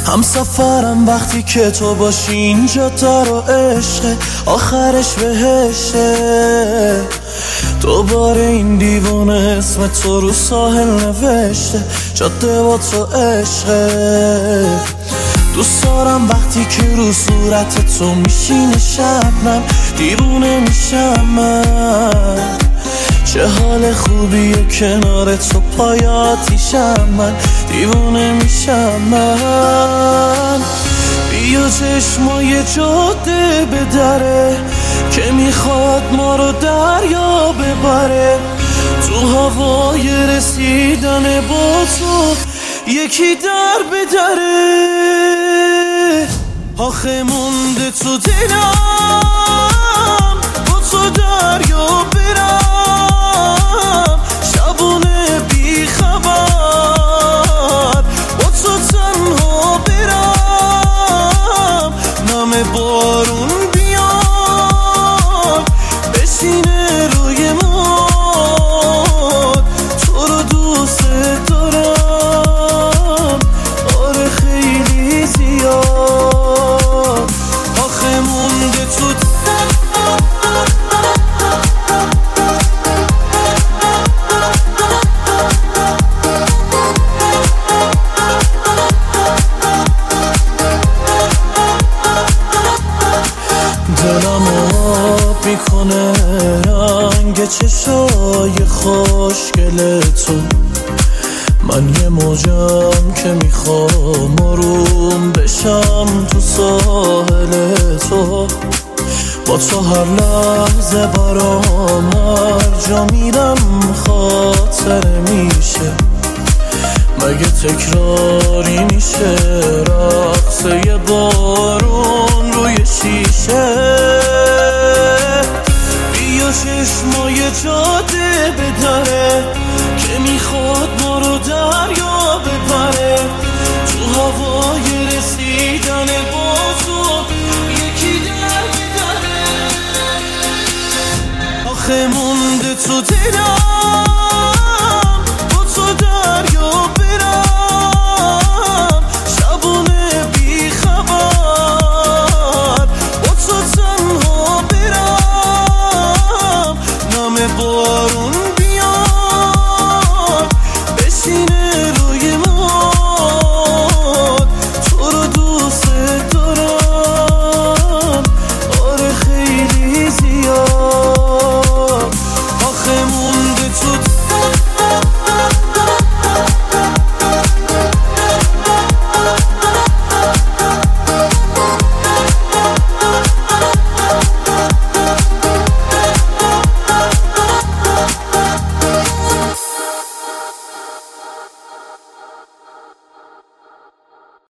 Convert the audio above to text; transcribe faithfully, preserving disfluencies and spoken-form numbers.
هم سفرم وقتی که تو باشی اینجا در و عشق آخرش بهشه. دوباره این دیوونه اسم تو رو ساحل نوشته، جاده با تو عشقه. دوست دارم وقتی که رو صورت تو میشینه شبنم، دیوونه میشم من. چه حال خوبیه کنار تو پای آتیشم، من دیوونه میشم من. بیا چشمای جاده بدره که میخواد ما رو دریا ببره. تو هوای رسیدن با تو یکی در بدره. آخه مونده تو دلم با تو دریا برم، شبونه بی خبر با تو تنها برم. نم بارون بیاد بشینه روی ماد، تو رو دوست دارم آره خیلی زیاد. آخه مونده تو دلم آب میکنه رنگ چشای خوشگلتون. من یه موجم که میخوام آروم بشم تو ساحل تو. با تو هر لحظه برام هر جا میرم خاطره میشه. مگه تکراری میشه رقصه بارون روی شیشه؟ بیا چشمای جاده بدره که میخواد ما رو دریا ببره. تو هوای رسیدن با تو یکی در بدره. آخه مونده تو دلم